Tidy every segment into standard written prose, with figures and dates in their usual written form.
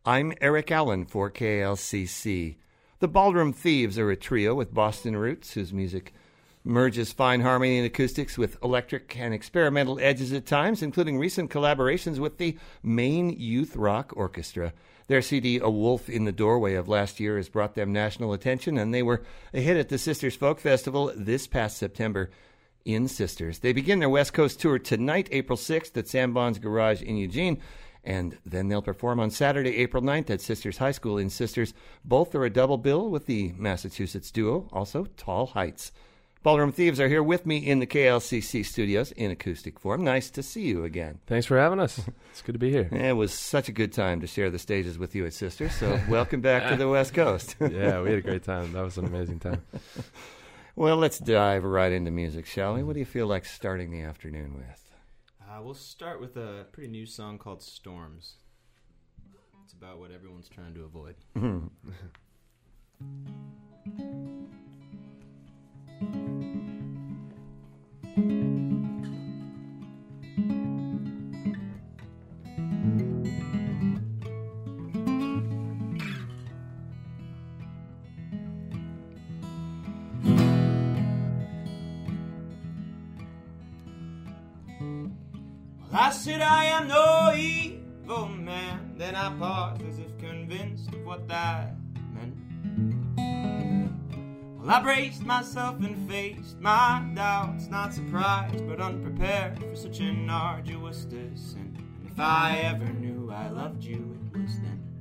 I'm Eric Allen for KLCC. The Ballroom Thieves are a trio with Boston roots whose music merges fine harmony and acoustics with electric and experimental edges at times, including recent collaborations with the Maine Youth Rock Orchestra. Their CD, A Wolf in the Doorway, of last year has brought them national attention, and they were a hit at the Sisters Folk Festival this past September in Sisters. They begin their West Coast tour tonight, April 6th, at Sam Bond's Garage in Eugene, and then they'll perform on Saturday, April 9th at Sisters High School in Sisters. Both are a double bill with the Massachusetts duo, also Tall Heights. Ballroom Thieves are here with me in the KLCC studios in acoustic form. Nice to see you again. Thanks for having us. It's good to be here. It was such a good time to share the stages with you at Sisters, so welcome back to the West Coast. Yeah, we had a great time. That was an amazing time. Well, let's dive right into music, shall we? What do you feel like starting the afternoon with? We'll start with a pretty new song called Storms. It's about what everyone's trying to avoid. I said I am no evil man. Then I paused as if convinced of what that meant. Well, I braced myself and faced my doubts, not surprised but unprepared for such an arduous descent. And if I ever knew I loved you, it was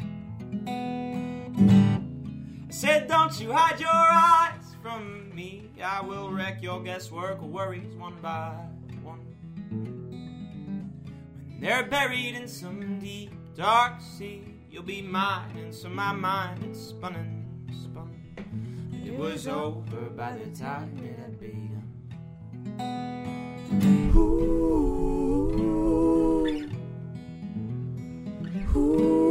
then. I said, don't you hide your eyes from me. I will wreck your guesswork or worries one by one. They're buried in some deep, dark sea. You'll be mine, and so my mind had spun and spun. And it was over by the time it had begun. Ooh, ooh,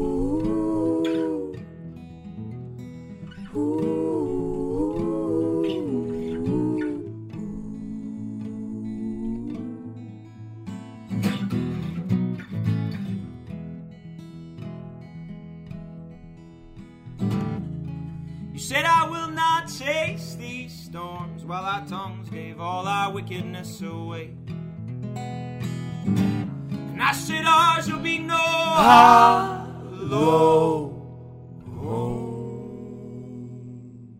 ooh. Said I will not chase these storms, while our tongues gave all our wickedness away. And I said ours will be no hollow home.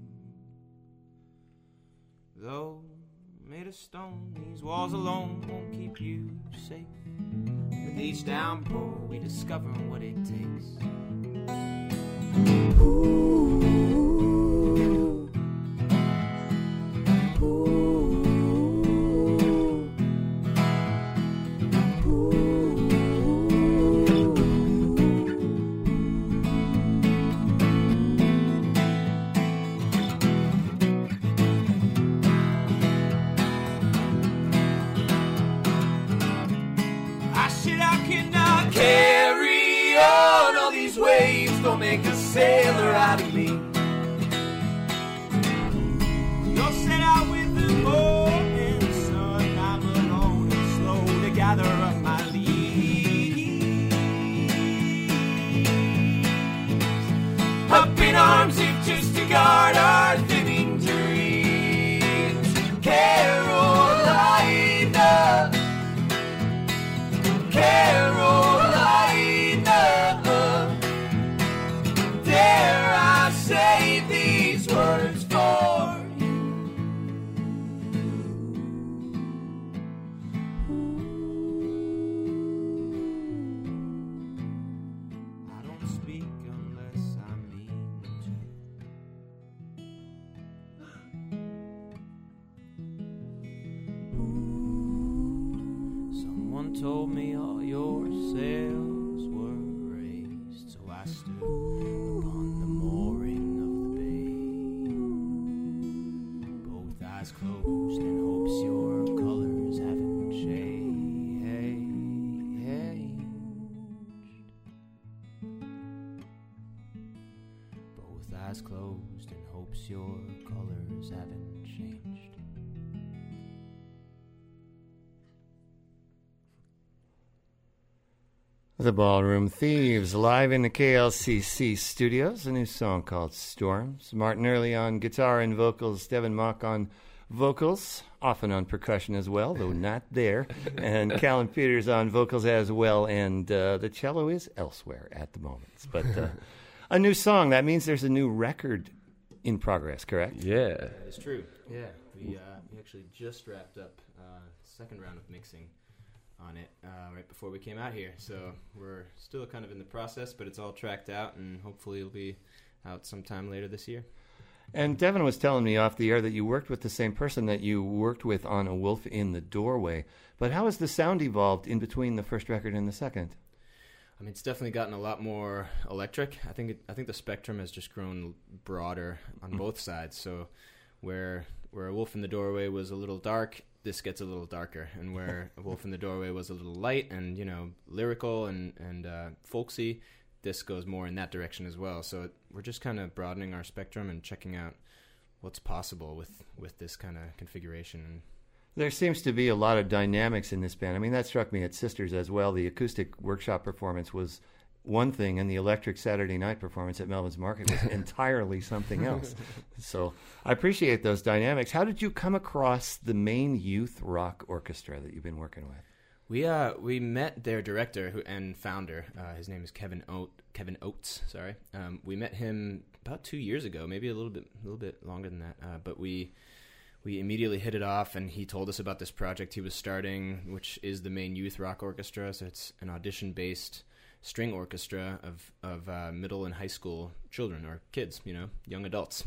Though made of stone, these walls alone won't keep you safe. With each downpour we discover what it takes. Ooh. Carry on, all these waves don't make a sailor out of me. You're set out with the morning sun. I'm alone and slow to gather up my leaves. Up in arms if just to guard our thinning dreams. Carolina, Carolina, dare I say these words for you? I don't speak unless I mean to. Someone told me all your sails were raised, so I stood upon the mooring of the bay, both eyes closed in hopes your colors haven't changed. Both eyes closed in hopes your colors haven't changed. The Ballroom Thieves, live in the KLCC studios, a new song called Storms. Martin Early on guitar and vocals, Devin Mock on vocals, often on percussion as well, though not there, and Callan Peters on vocals as well, and the cello is elsewhere at the moment. But a new song, that means there's a new record in progress, correct? Yeah. It's true. Yeah, we actually just wrapped up second round of mixing on it right before we came out here. So we're still kind of in the process, but it's all tracked out, and hopefully it'll be out sometime later this year. And Devin was telling me off the air that you worked with the same person that you worked with on A Wolf in the Doorway. But how has the sound evolved in between the first record and the second? I mean, it's definitely gotten a lot more electric. I think the spectrum has just grown broader on both sides. So where A Wolf in the Doorway was a little dark, this gets a little darker, and where A Wolf in the Doorway was a little light and, you know, lyrical and folksy, this goes more in that direction as well. So we're just kind of broadening our spectrum and checking out what's possible with this kind of configuration. There seems to be a lot of dynamics in this band. I mean, that struck me at Sisters as well. The acoustic workshop performance was one thing, and the electric Saturday night performance at Melvin's Market was entirely something else. So I appreciate those dynamics. How did you come across the Maine Youth Rock Orchestra that you've been working with? We met their director and founder. His name is Kevin Oates. Sorry, we met him about 2 years ago, maybe a little bit longer than that. But we immediately hit it off, and he told us about this project he was starting, which is the Maine Youth Rock Orchestra. So it's an audition-based string orchestra of middle and high school children, or kids, you know, young adults.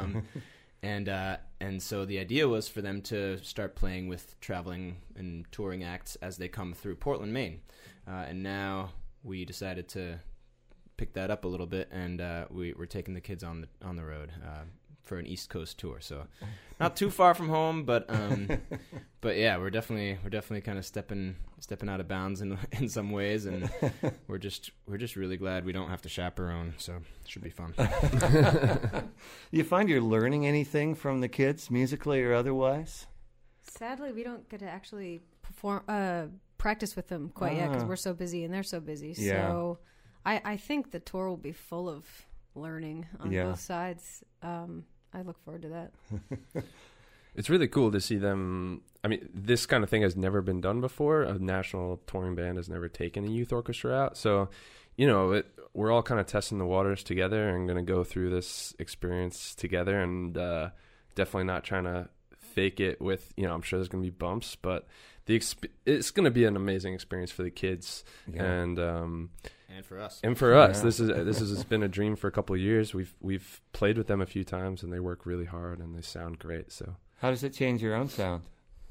And so the idea was for them to start playing with traveling and touring acts as they come through Portland, Maine. And now we decided to pick that up a little bit, and we're taking the kids on the road for an East Coast tour. So not too far from home, but yeah, we're definitely kind of stepping out of bounds in some ways, and we're just really glad we don't have to chaperone. So it should be fun. You find you're learning anything from the kids, musically or otherwise? Sadly, we don't get to actually practice with them quite yet because we're so busy and they're so busy. Yeah. So I think the tour will be full of learning on both sides. I look forward to that. It's really cool to see them. I mean, this kind of thing has never been done before. A national touring band has never taken a youth orchestra out. So, you know, we're all kind of testing the waters together and going to go through this experience together, and definitely not trying to fake it with, you know, I'm sure there's going to be bumps, but it's going to be an amazing experience for the kids. Yeah. And for us. And for us, this has been a dream for a couple of years. We've played with them a few times, and they work really hard, and they sound great. So, how does it change your own sound?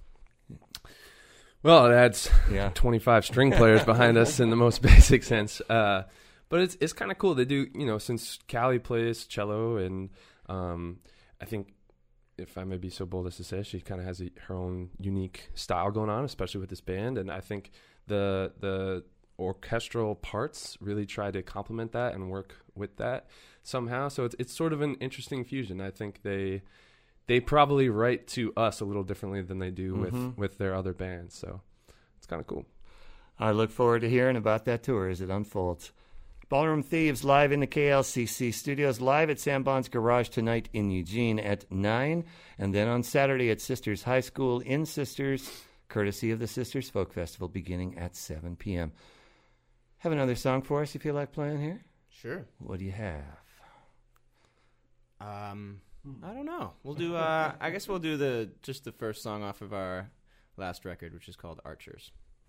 Well, it adds 25 string players behind us in the most basic sense. But it's kind of cool. They do, you know, since Callie plays cello, and I think, if I may be so bold as to say, she kind of has her own unique style going on, especially with this band. And I think the orchestral parts really try to complement that and work with that somehow. So it's sort of an interesting fusion. I think they probably write to us a little differently than they do with their other bands. So it's kind of cool. I look forward to hearing about that tour as it unfolds. Ballroom Thieves live in the KLCC studios, live at Sam Bond's Garage tonight in Eugene at 9, and then on Saturday at Sisters High School in Sisters, courtesy of the Sisters Folk Festival, beginning at 7 p.m. Have another song for us you feel like playing here? Sure. What do you have? I don't know. We'll do. I guess we'll do the first song off of our last record, which is called Archers.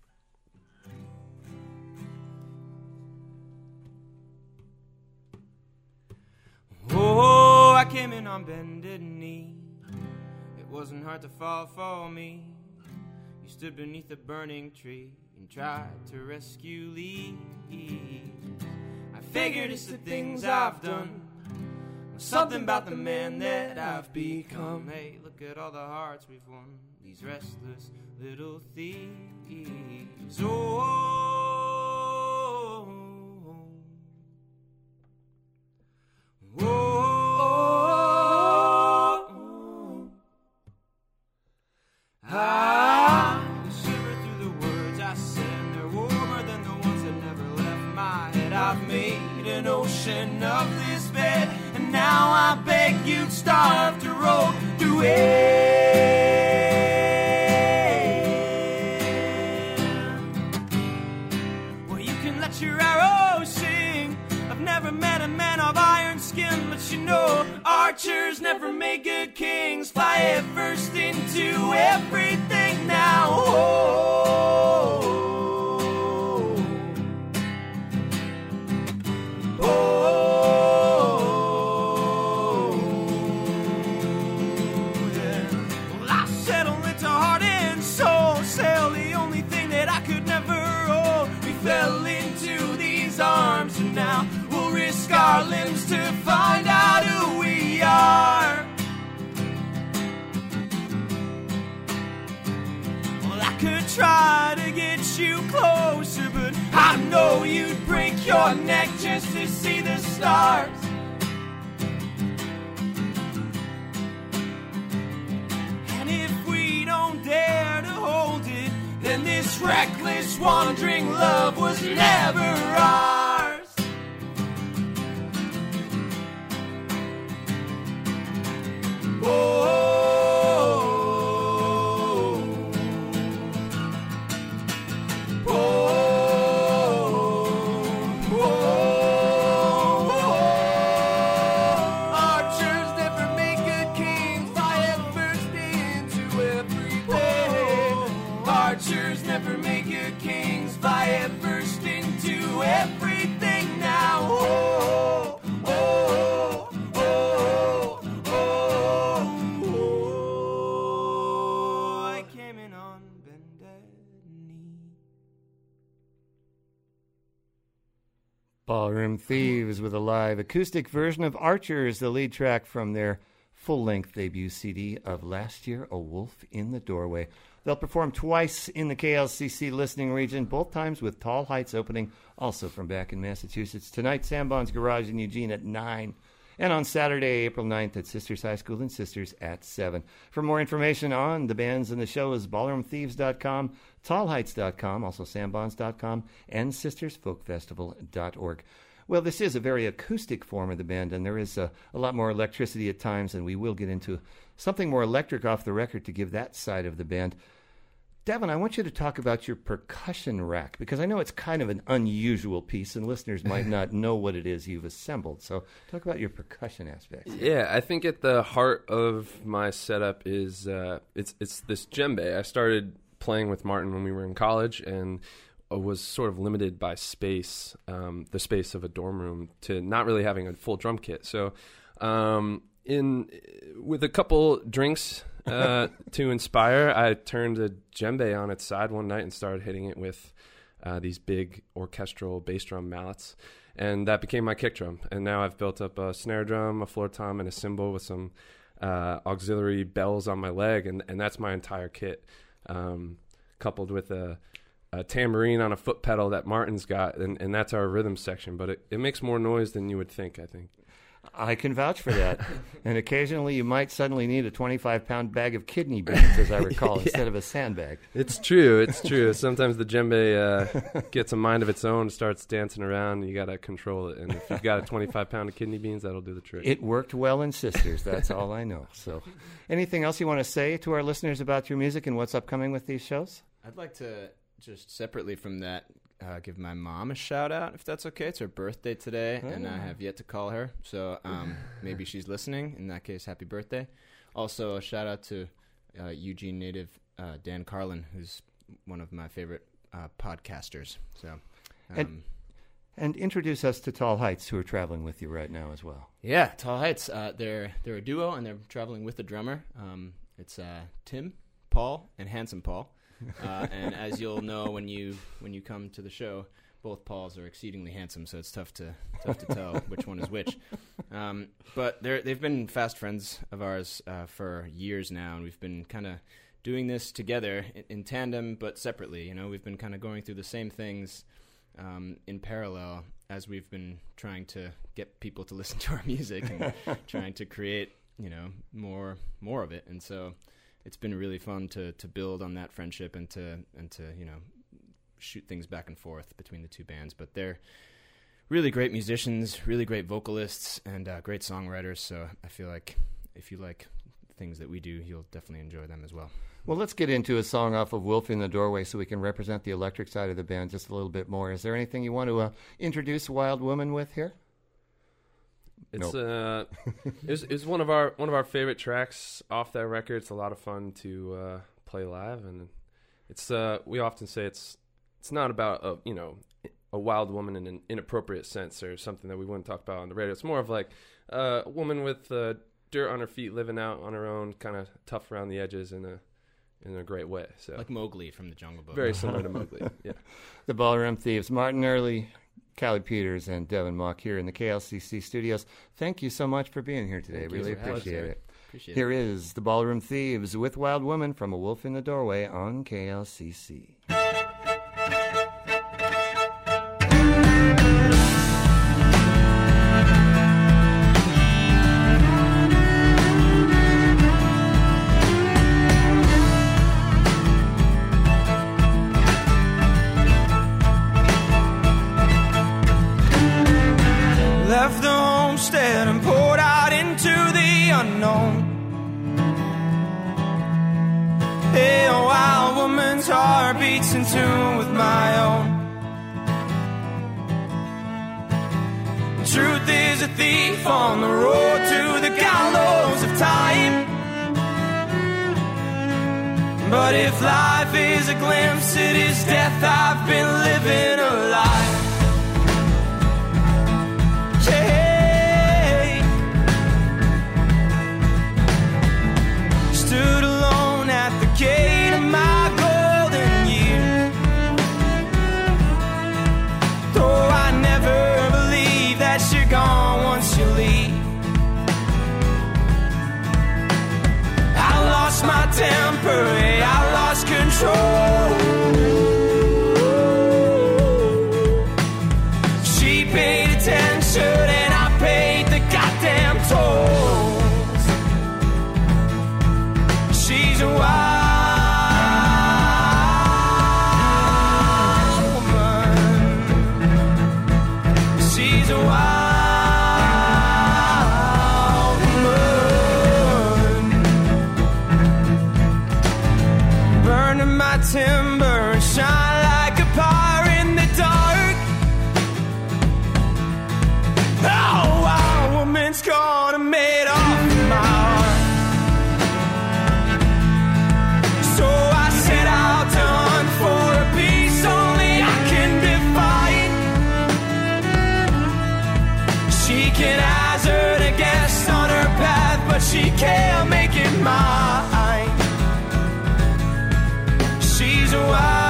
Oh, I came in on bended knee. It wasn't hard to fall for me. You stood beneath a burning tree and tried to rescue leaves. I figured it's the things I've done, something about the man that I've become. Hey, look at all the hearts we've won, these restless little thieves. Oh, I shiver through the words I said, and they're warmer than the ones that never left. an ocean of this bed, and now I beg you'd starve to roll through it. Well, you can let your arrows sing. I've never met a man of iron skin, but you know archers never make good kings. Fly head first into everything now. Oh, oh, yeah. Well, I settle into heart and soul sail, the only thing that I could never own. We fell into these arms, and now we'll risk our limbs to find out who we are. Well, I could try to get you closer, but I know you'd break your neck just to see the stars. And if we don't dare to hold it, then this reckless wandering love was never ours. Oh, archers never make good kings. Fly head first into everything. Archers never make good kings. Fly head first into everything now. Oh, oh, oh, oh, oh. I came in on bended knee. Ballroom Thieves with a live acoustic version of Archers, the lead track from their full-length debut CD of last year, A Wolf in the Doorway. They'll perform twice in the KLCC listening region, both times with Tall Heights opening, also from back in Massachusetts. Tonight, Sambon's Garage in Eugene at 9, and on Saturday, April 9th at Sisters High School in Sisters at 7. For more information on the bands and the shows, ballroomthieves.com, tallheights.com, also sambons.com, and sistersfolkfestival.org. Well, this is a very acoustic form of the band, and there is a lot more electricity at times, and we will get into something more electric off the record to give that side of the band. Devin, I want you to talk about your percussion rack, because I know it's kind of an unusual piece, and listeners might not know what it is you've assembled. So talk about your percussion aspects. Yeah, I think at the heart of my setup is it's this djembe. I started playing with Martin when we were in college, and was sort of limited by space, the space of a dorm room, to not really having a full drum kit. So with a couple drinks to inspire, I turned a djembe on its side one night and started hitting it with these big orchestral bass drum mallets, and that became my kick drum. And now I've built up a snare drum, a floor tom, and a cymbal with some auxiliary bells on my leg, and that's my entire kit, coupled with a tambourine on a foot pedal that Martin's got, and that's our rhythm section. But it makes more noise than you would think, I think. I can vouch for that. And occasionally you might suddenly need a 25-pound bag of kidney beans, as I recall, Yeah. instead of a sandbag. It's true. Sometimes the djembe gets a mind of its own, starts dancing around, and you got to control it. And if you've got a 25-pound of kidney beans, that'll do the trick. It worked well in Sisters, that's all I know. So anything else you want to say to our listeners about your music and what's upcoming with these shows? I'd like to, just separately from that, give my mom a shout out, if that's okay. It's her birthday today, and I have yet to call her, so maybe she's listening. In that case, happy birthday. Also, a shout out to Eugene native Dan Carlin, who's one of my favorite podcasters. So, and introduce us to Tall Heights, who are traveling with you right now as well. Yeah, Tall Heights. They're a duo, and they're traveling with a drummer. It's Tim, Paul, and Handsome Paul. And as you'll know when you come to the show, both Pauls are exceedingly handsome, so it's tough to tell which one is which. But they've been fast friends of ours for years now, and we've been kind of doing this together in tandem, but separately. You know, we've been kind of going through the same things in parallel as we've been trying to get people to listen to our music and trying to create, more of it. And so it's been really fun to build on that friendship and to shoot things back and forth between the two bands. But really great musicians, really great vocalists, and great songwriters. So I feel like if you like things that we do, you'll definitely enjoy them as well. Well, let's get into a song off of Wolf in the Doorway so we can represent the electric side of the band just a little bit more. Is there anything you want to introduce Wild Woman with here? It's it's one of our favorite tracks off that record. It's a lot of fun to play live, and it's we often say it's not about a wild woman in an inappropriate sense or something that we wouldn't talk about on the radio. It's more of like a woman with dirt on her feet, living out on her own, kind of tough around the edges in a great way. So like Mowgli from the Jungle Book. Very similar to Mowgli. Yeah. The Ballroom Thieves, Martin Early, Callie Peters, and Devin Mock here in the KLCC studios. Thank you so much for being here today. Really appreciate it. Here is the Ballroom Thieves with Wild Woman from A Wolf in the Doorway on KLCC. Left the homestead and poured out into the unknown. Hey, a wild woman's heart beats in tune with my own. Truth is a thief on the road to the gallows of time. But if life is a glimpse, it is death. I've been living a lie. Stood alone at the gate of my golden years. Though I never believe that you're gone once you leave. I lost my temper, I lost control. She paid attention and I paid the goddamn toll. She's a wild woman. She's a wild woman. Burning my timber and shine like a fire in the dark. Oh, wild woman's gonna made off my heart. Can hazard a guess on her path, but she can't make it mine. She's a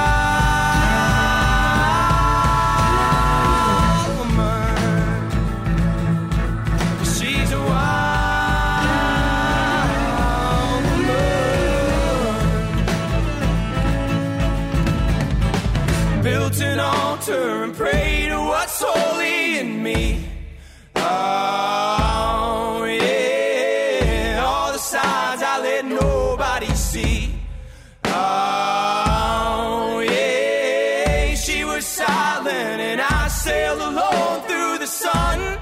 wild woman. She's a wild woman. Built an altar and prayed to what's holy in me. Oh, yeah, all the signs I let nobody see. Oh, yeah, she was silent and I sailed alone through the sun.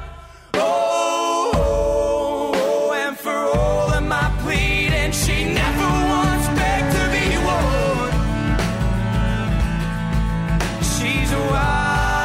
Oh, and for all of my pleading, she never once begged to be won. She's a wild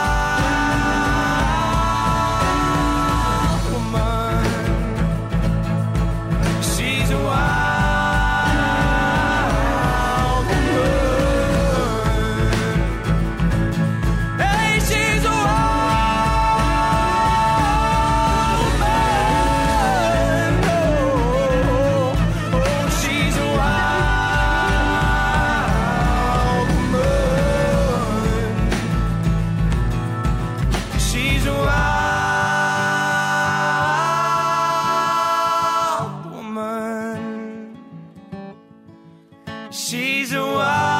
She's a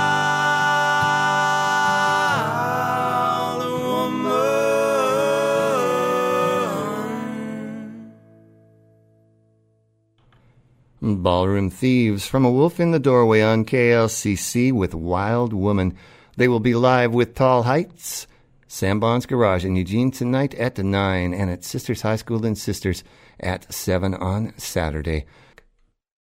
wild woman. Ballroom Thieves from A Wolf in the Doorway on KLCC with Wild Woman. They will be live with Tall Heights Sam Bond's Garage in Eugene tonight at 9, and at Sisters High School in Sisters at 7 on Saturday.